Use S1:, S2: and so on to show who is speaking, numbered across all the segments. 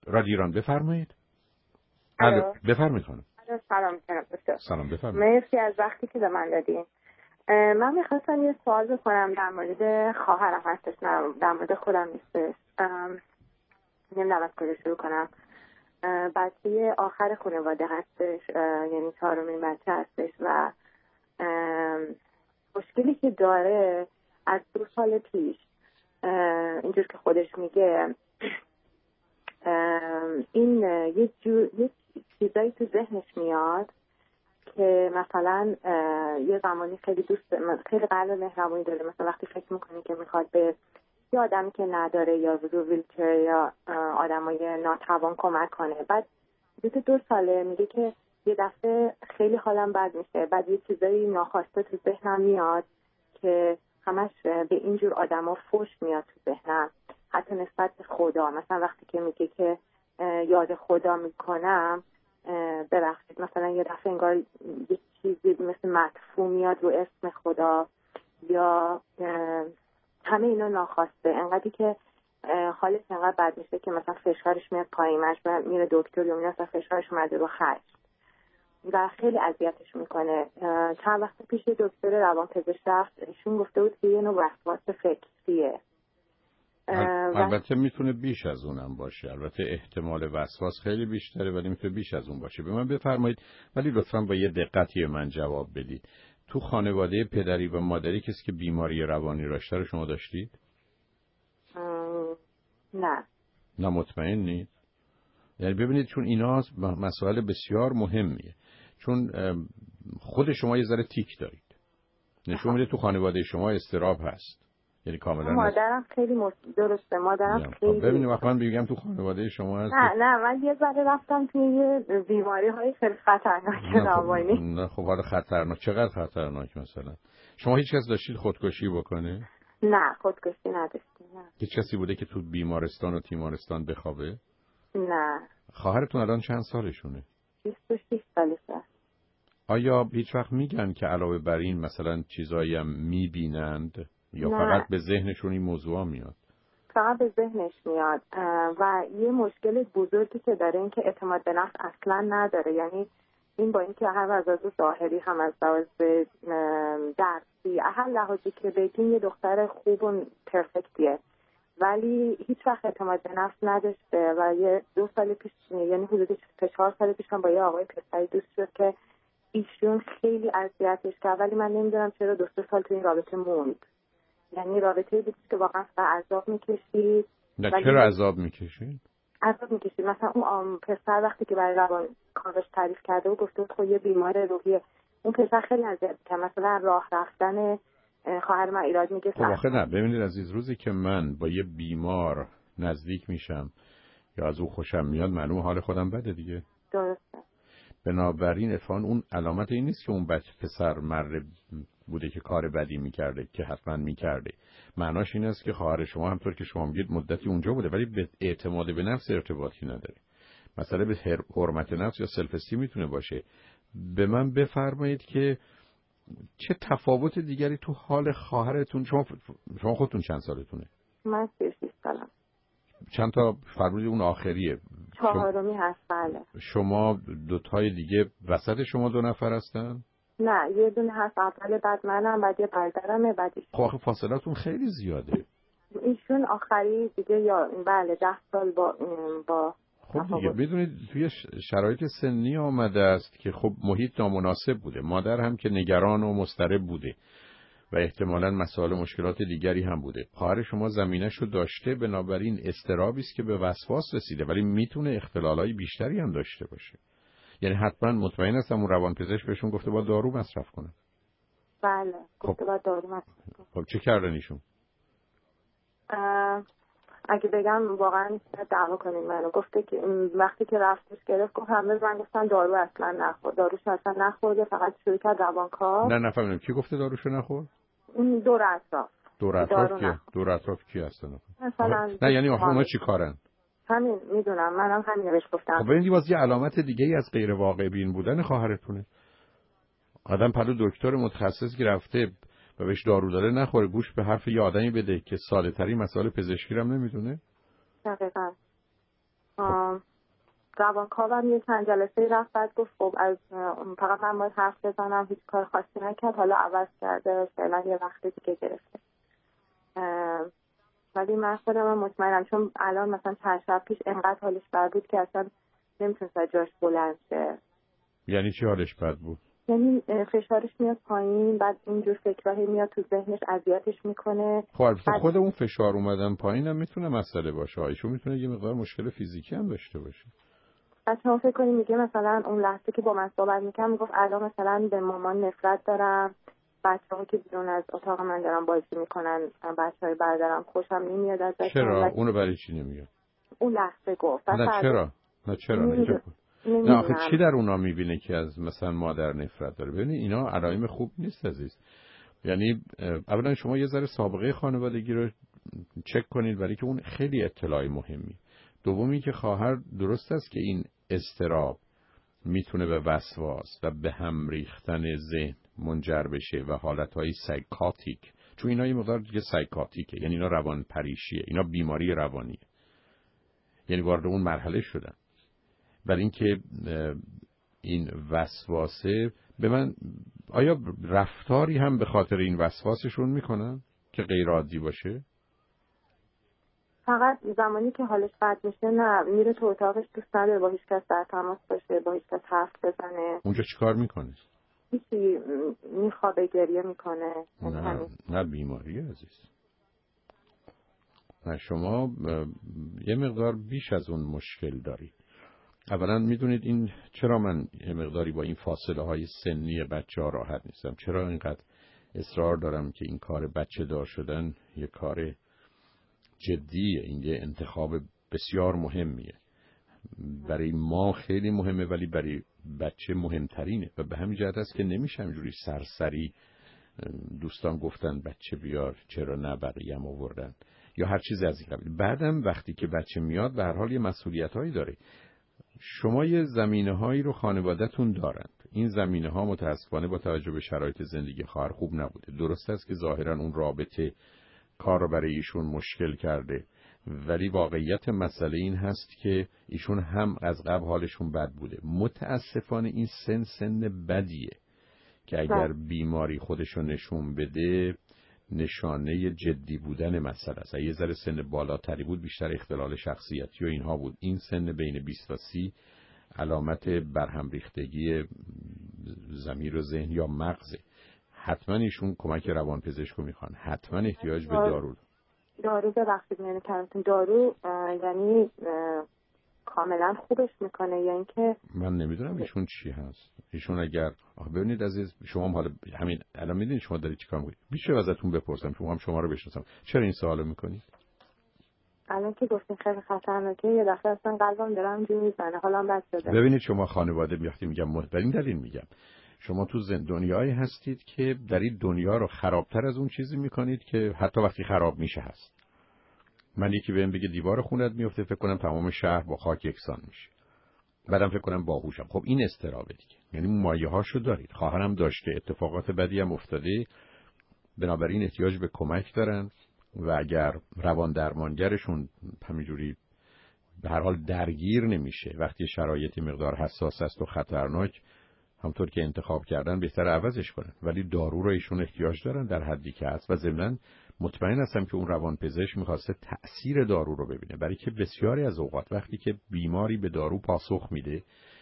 S1: رادیو ایران بفرمایید.
S2: الو
S1: بفرمایید خانم.
S2: سلام جناب دکتر.
S1: سلام بفرمایید.
S2: مرسی از وقتی که به من دادین. من میخواستم یه سوال بکنم در مورد خواهرم هستش، نه در مورد خودم نیستش. نمیدونم از کجا شروع کنم. بچه آخر خانواده هستش، یعنی 4مین بچه هستش و مشکلی که داره از 2 سال پیش، اینجور که خودش میگه، این یه چیزایی تو ذهنش میاد که مثلا یه زمانی خیلی خیلی قلب مهربونی داره، مثلا وقتی فکر میکنه که میخواد به یه آدمی که نداره یا رو ویلچر یا آدمای ناتوان کمک کنه، بعد 2 ساله میگه که یه دفعه خیلی حالم بد میشه، بعد یه چیزایی ناخواسته تو ذهنم میاد که همش به اینجور آدما فوش میاد تو ذهنم، حتی نسبت به خدا. مثلا وقتی که میگه که یاد خدا میکنم، ببخشید مثلا یه دفعه انگار یه چیزی مثل مدفوع میاد رو اسم خدا، یا همه اینا ناخواسته، انقدری که حالش انقدر بد میشه که مثلا فشارش میاد پایین، مجبور میره دکتر یا میره فشارش اومده رو خشم و خیلی اذیتش میکنه. چند وقت پیش دکتر روانپزشک رفت، ایشون گفته بود که یه نوع وسواس فکریه.
S1: البته میتونه بیش از اونم باشه، البته احتمال وسواس خیلی بیشتره ولی میتونه بیش از اون باشه. به من بفرمایید ولی لطفاً با یه دقتی من جواب بدید. تو خانواده پدری و مادری کسی که بیماری روانی داشته رو شما داشتید؟
S2: نه.
S1: نه مطمئن نیست؟ یعنی ببینید چون اینا مسائل بسیار مهمیه، چون خود شما یه ذره تیک دارید، نشون میده تو خانواده شما اضطراب هست. یعنی کاملا
S2: مادرم خیلی درسته، مادرم خیلی.
S1: ببینید وقتی من میگم تو خانواده شما هست.
S2: نه من یه ذره رفتم توی یه بیماری های خیلی خطرناک روانی.
S1: نه خب حالا خطرناک چقدر خطرناک؟ مثلا شما هیچ کس داشتید خودکشی بکنه؟
S2: نه خودکشی نداشتیم.
S1: هیچ کسی بوده که تو بیمارستان و تیمارستان بخوابه؟
S2: نه.
S1: خواهرتون الان چند سالشونه؟
S2: 26 سالشه.
S1: آیا هیچ وقت میگن که علاوه بر این مثلا چیزایی هم میبینند یا
S2: نه.
S1: فقط به ذهنشون این موضوع میاد؟
S2: فقط به ذهنش میاد و یه مشکل بزرگی که داره این که اعتماد به نفس اصلا نداره. یعنی این با اینکه هر از ظاهری هم از لحاظ درسی هر لحاظی که بگیم یه دختر خوب و پرفکتیه، ولی هیچ وقت اعتماد به نفس نداشته و یه 2 سال پیش، یعنی حدود 4 سال پیش هم با یه آقای پسری دوست شد که ایشون خیلی اذیتش کرد، ولی من نمیدونم چرا 2 سال تو این رابطه موند. یعنی رابطه بود که واقعا عذاب میکشید.
S1: نه چرا عذاب میکشید؟
S2: عذاب میکشید. مثلا اون پسر وقتی که برای روانکاوش تعریف کرده و گفته بود خب یه بیمار روحیه، اون پسر خیلی اذیت کرد. مثلا راه رفتن خواهر من ایراد میگه.
S1: خب آخه نه ببینید عزیز، روزی که من با یه بیمار نزدیک میشم یا از او خوشم میاد، معلوم حال خودم بده دیگه.
S2: درسته.
S1: بنابراین اتفاقاً اون علامت این نیست که اون بچه پسر مرد بوده که کار بدی میکرده که حتما میکرده. معناش این است که خواهر شما همطور که شما میگید مدتی اونجا بوده ولی به اعتماد به نفس ارتباطی نداره. مسئله به حرمت نفس یا سلف استیم میتونه باشه. به من بفرمایید که چه تفاوت دیگری تو حال خواهرتون، شما خودتون چند سالتونه؟
S2: من 36 سالم.
S1: چند تا فرمودید اون آخریه؟
S2: 4می هست. بله.
S1: شما 2 تای دیگه وسط شما 2 نفر هستن؟
S2: نه یه دونه هست اول، بعد منم، بعد یه برادرمه، بعد ایشون.
S1: خب آخه فاصلتون خیلی زیاده.
S2: ایشون آخری دیگه یا بله 10 سال با
S1: خب دیگه بدونید توی شرایط سنی آمده است که خب محیط نامناسب بوده، مادر هم که نگران و مضطرب بوده و احتمالاً مسائل و مشکلات دیگری هم بوده. خواهر شما زمینه‌شو داشته، بنابراین اضطرابی است که به وسواس رسیده ولی میتونه اختلالای بیشتری هم داشته باشه. یعنی حتما مطمئن هستم اون روانپزشک بهشون گفته باید دارو مصرف کنن.
S2: بله گفته باید دارو مصرف کنن.
S1: خب چه کردن ایشون؟
S2: اگه بگم واقعا دعوا کنیم منو. گفته که وقتی که رفتش گرفت گفت همه من گفتن دارو اصلا نخور، داروش اصلا نخورده، فقط شروع کرد روانکاو.
S1: نه نفهمیدم کی گفته داروشو نخور؟
S2: اون دور اطراف.
S1: دور اطراف کی هستن؟
S2: مثلا
S1: نه یعنی آخه اونا چی کارن؟
S2: همین میدونم، منم همین بهش گفتم.
S1: خب ببینید باز یه علامت دیگه ای از غیر واقع بین بودن خواهرتونه. آدم پلو دکتر متخصص که رفته و بهش دارو داره نخوره، گوش به حرف یه آدمی بده که ساده‌ترین مسائل پزشکی رو هم نمیدونه.
S2: دقیقاً. روانکاوم یه چند جلسه رفت، بعد گفت خب از فقط من باید حرف بزنم، هیچ کار خاصی نکرد، حالا عوض کرده، فعلا یه وقت دیگه گرفته. ولی من خودم مطمئنم، چون الان مثلا چند شب پیش انقدر حالش بد بود که اصلا نمیتونست از جاش بلند شه.
S1: یعنی چی حالش بد بود؟
S2: یعنی فشارش میاد پایین، بعد اینجور فکرایی میاد تو ذهنش، اذیتش میکنه.
S1: خب خود اون فشار اومدن پایین هم میتونه مسئله باشه، ایشون میتونه یه مقدار مشکل فیزیکی هم داشته باشه.
S2: بعد شما فکر کنید میگه مثلا اون لحظه که با من صحبت میکنم میگفت الان مثلا به مامان نفرت دارم، بچه‌ها که بیرون از اتاق من دارن بازی میکنن، بچه‌های برادرم خوشم نمیاد ازشون.
S1: چرا اونو برای چی نمیاد؟
S2: اون لحظه گفت.
S1: نه چرا؟ نه آخه چی در اونا میبینه که از مثلا مادر نفرت داره؟ ببینید اینا علائم خوب نیست عزیز. یعنی اولا شما یه ذره سابقه خانوادگی رو چک کنید، برای که اون خیلی اطلاع مهمی. دومی که خواهر درست است که این اضطراب میتونه به وسواس و به هم ریختن ذهن منجر بشه و حالتهای سایکاتیک، چون اینا یه مقدار دیگه سایکاتیکه، یعنی اینا روان پریشیه، اینا بیماری روانیه، یعنی وارد اون مرحله شدن. برای اینکه این وسواسه به من، آیا رفتاری هم به خاطر این وسواسشون میکنن که غیر عادی باشه؟
S2: فقط زمانی که حالش بد میشه نه، میره تو اتاقش، دوست نداره با هیچ کس در تماس باشه، با هیچ کس حرف بزنه.
S1: اونجا چیکار میکنه؟
S2: هیچی، میخوابه، گریه میکنه.
S1: نه بیماری عزیز. نه شما یه مقدار بیش از اون مشکل داری. اولا میدونید این چرا من یه مقداری با این فاصله های سنی بچه ها راحت نیستم، چرا اینقدر اصرار دارم که این کار بچه دار شدن یه کار جدیه، این یه انتخاب بسیار مهمیه، برای ما خیلی مهمه ولی برای بچه مهمترینه و به همین جهت است که نمیشه همجوری سرسری دوستان گفتن بچه بیار چرا نه بقیه هم آوردن یا هر چیز از این قبیل. بعدم وقتی که بچه میاد به هر حال یه مسئولیت هایی داره. شما یه زمینه هایی رو خانواده‌تون دارند، این زمینه ها متاسفانه با توجه به شرایط زندگی خواهر خوب نبوده. درست است که ظاهرا اون رابطه کار رو برای ایشون مشکل کرده، ولی واقعیت مسئله این هست که ایشون هم از قبل حالشون بد بوده. متاسفانه این سن بدیه که اگر بیماری خودشو نشون بده نشانه جدی بودن مسئله است. یه ذره سن بالاتری بود بیشتر اختلال شخصیتی و اینها بود. این سن بین 20 تا 30 علامت برهم ریختگی ضمیر و ذهن یا مغزه. حتما ایشون کمک روانپزشک رو میخوان، حتما احتیاج به
S2: دارو ببخشید میانه کلمتون، دارو یعنی کاملا خوبش میکنه یا اینکه
S1: من نمیدونم ایشون چی هست. ایشون اگر ببینید عزیز، شما حالا همین الان میدونید شما دارید چیکار میکنید. میشه ازتون بپرسم، شما رو بشناسم، چرا این سوالو میکنید؟
S2: الان که گفتین خیلی خطرناکه یه دفعه اصلا قلبم داره همینجوری میزنه، حالم بد شده.
S1: ببینید شما خانواده میگم بر این دلیل میگم شما تو دنیایی هستید که در این دنیا رو خرابتر از اون چیزی میکنید که حتی وقتی خراب میشه هست. من یکی بهم بگه دیوار خونت میفته فکر کنم تمام شهر با خاک یکسان میشه، بعدم فکر کنم باهوشم. خب این استرابه دیگه، یعنی مایه هاشو دارید. خواهرم داشته، اتفاقات بدی هم افتاده، بنابراین احتیاج به کمک دارن و اگر روان درمانگرشون همینجوری به هر حال درگیر نمیشه وقتی شرایطی مقدار حساس است و خطرناک، همونطور که انتخاب کردن بهتر عوضش کنن. ولی دارو رو ایشون احتیاج دارن در حدی که هست و ضمناً مطمئن هستم که اون روانپزشک میخواسته تأثیر دارو رو ببینه، برای که بسیاری از اوقات وقتی که بیماری به دارو پاسخ میده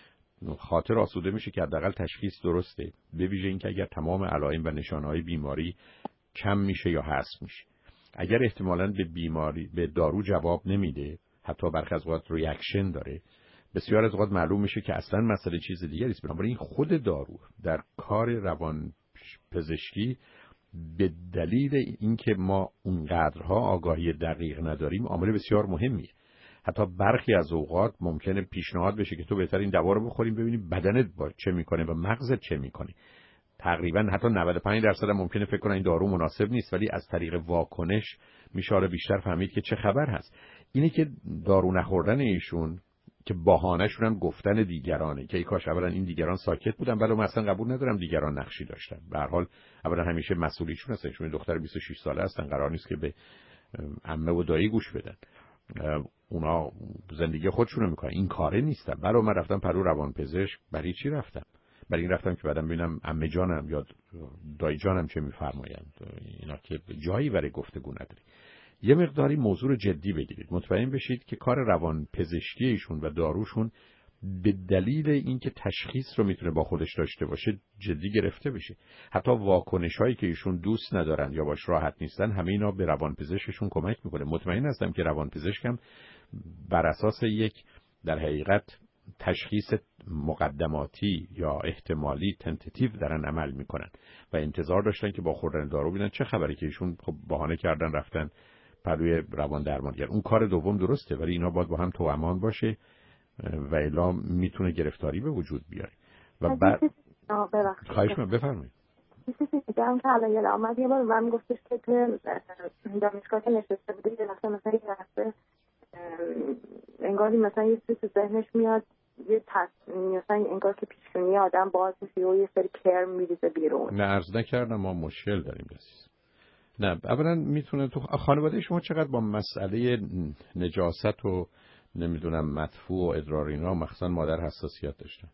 S1: خاطر آسوده میشه که حداقل تشخیص درسته، به ویژه اینکه اگر تمام علائم و نشانه‌های بیماری کم میشه یا حذف میشه. اگر احتمالاً به بیماری به دارو جواب نمیده، حتی برخی از اوقات ریاکشن داره، بسیار از اوقات معلوم میشه که اصلا مسئله چیز دیگری است. بنابراین خود دارو در کار روان پزشکی به دلیل اینکه ما اونقدرها آگاهی دقیق نداریم عامل بسیار مهمیه. حتی برخی از اوقات ممکنه پیشنهاد بشه که تو بهتر این دوا رو بخوریم ببینیم بدنت چه میکنه و مغزت چه میکنه. تقریبا حتی 95% هم ممکنه فکر کنن این دارو مناسب نیست، ولی از طریق واکنش میشه بیشتر فهمید که چه خبر هست. اینه که دارو نخوردن ایشون که بهانه‌شون هم گفتن دیگرانه که ای کاش اولا این دیگران ساکت بودن، ولی من اصلا قبول ندارم دیگران نقشی داشتن. به هر حال اولا همیشه مسئولیتشون هستن، چون دختر 26 ساله هستن، قرار نیست که به عمه و دایی گوش بدن. اونا زندگی خودشونو میکنن، این کاره نیستم. برای من رفتم پرو روانپزشک، برای چی رفتم؟ برای این رفتم که بعدم ببینم عمه جانم یا دایی جانم چه میفرمایند. اینا که جایی برای گفتگو نداره. یه مقداری موضوع جدی بگیرید، مطمئن بشید که کار روانپزشکی ایشون و داروشون به دلیل اینکه تشخیص رو میتونه با خودش داشته باشه جدی گرفته بشه. حتی واکنش‌هایی که ایشون دوست ندارن یا باش راحت نیستن، همه اینا به روانپزشکشون کمک میکنه. مطمئن هستم که روانپزشکم بر اساس یک در حقیقت تشخیص مقدماتی یا احتمالی تنتیتیو دارن عمل میکنن و انتظار داشتن که با خوردن دارو ببینن چه خبره، که ایشون خب بهانه کردن رفتن پروی روان درمانگر. اون کار دوم درسته، ولی اینا باید با هم توامان باشه و الا میتونه گرفتاری به وجود بیاره. و بعد خواهش من بفرمایید.
S2: دیدم که الان یه آمد یه بار من گفتش که تو دانشگاه که نشسته بوده یه لحظه مثلا یه لحظه انگاری مثلا یه چیزی تو ذهنش میاد، یه مثلا انگار که پیشونی آدم باز میشه و یه سری کرم میریزه بیرون.
S1: نه عرض نکردم ما مشکل داریم عزیز. نه اولا میتونه تو خانواده شما چقدر با مسئله نجاست و نمیدونم مدفوع و ادرار اینا مخصوصا مادر حساسیت داشتن؟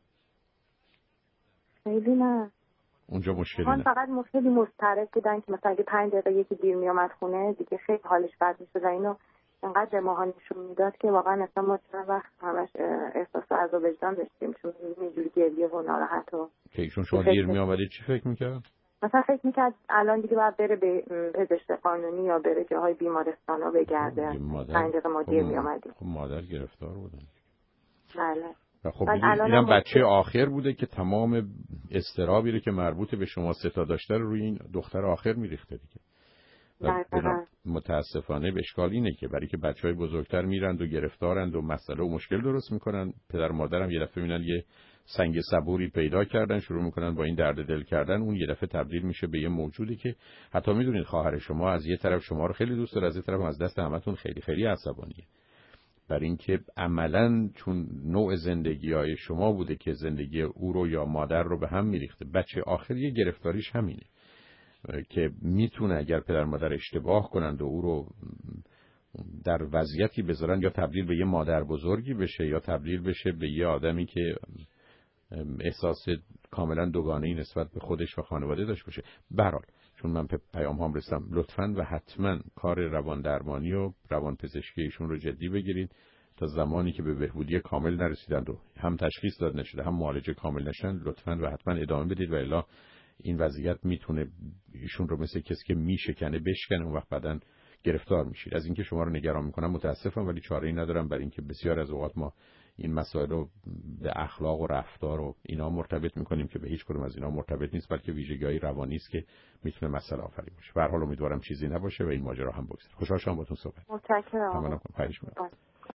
S2: خیلی نه.
S1: اونجا مشکلی
S2: من
S1: نه.
S2: فقط مشکلی مضطرب بودن که مثلا اگه 5 دقیقه یکی دیر میومد خونه دیگه خیلی حالش بد میشد و اینو انقدر ماها نشون میداد که واقعا اصلا ما چند وقت همش احساس عذاب وجدان داشتیم، چون اینجوری گریه و ناراحت و
S1: که ایشون شما دیر میامدید چی فکر میکرد؟
S2: مثلا فکر میکرد الان دیگه باید بره به پزشک قانونی یا بره جاهای بیمارستان ها بگرده. 5 دقیقه ما دیر میامدیم.
S1: خب مادر گرفتار بودن.
S2: بله.
S1: و خب اینم بچه آخر بوده که تمام استرابی رو که مربوط به شما سه تا داشته رو روی این دختر آخر میریخته دیگه. متاسفانه به اشکال اینه که برای که بچهای بزرگتر میرند و گرفتارند و مسئله و مشکل درست میکنن، پدر و مادرم یه دفعه میبینن یه سنگ صبوری پیدا کردن، شروع میکنن با این درد دل کردن، اون یه دفعه تبدیل میشه به یه موجودی که حتی میدونید خواهر شما از یه طرف شما رو خیلی دوست داره، از یه طرف از دست همتون خیلی خیلی عصبانیه. برای اینکه عملاً چون نوع زندگی‌های شما بوده که زندگی او رو یا مادر رو به هم میریخته. بچه آخر یه گرفتاریش همینه که میتونه اگر پدر مادر اشتباه کنند و او رو در وضعیتی بذارن یا تبدیل به یه مادر بزرگی بشه یا تبدیل بشه به یه آدمی که احساس کاملا دوگانه‌ای نسبت به خودش و خانواده داشته باشه. به هر حال چون من پیام هم رسیدم، لطفاً و حتما کار روان درمانی و روان پزشکی ایشون رو جدی بگیرید تا زمانی که به بهبودی کامل نرسیدند و هم تشخیص داد نشده هم معالجه کامل نشن، لطفاً و حتما ادامه بدید و الا این وضعیت میتونه ایشون رو مثل کسی که میشکنه بشکنه و وقت بعدن گرفتار میشید. از اینکه شما رو نگران میکنم متاسفم، ولی چاره‌ای ندارم، برای اینکه بسیار از اوقات ما این مسائل رو به اخلاق و رفتار و اینا مرتبط میکنیم که به هیچ کدوم از اینا مرتبط نیست، بلکه ویژگی‌های روانی است که میتونه مسئله آفرین باشه. به هر حال امیدوارم چیزی نباشه و این ماجرا هم بگذره. خوشحال شدم باهاتون صحبت.
S2: متشکرم.
S1: خواهش می‌کنم.